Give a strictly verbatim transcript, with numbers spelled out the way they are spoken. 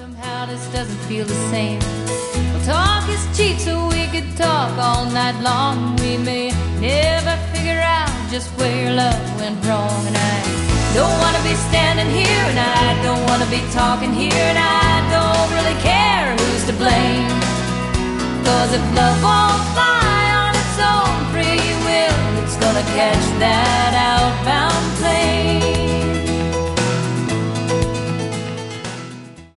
Somehow this doesn't feel the same. Well, talk is cheap, so we could talk all night long. We may never figure out just where love went wrong. And I don't want to be standing here, and I don't want to be talking here, and I don't really care who's to blame. Cause if love won't fly on its own free will, it's gonna catch that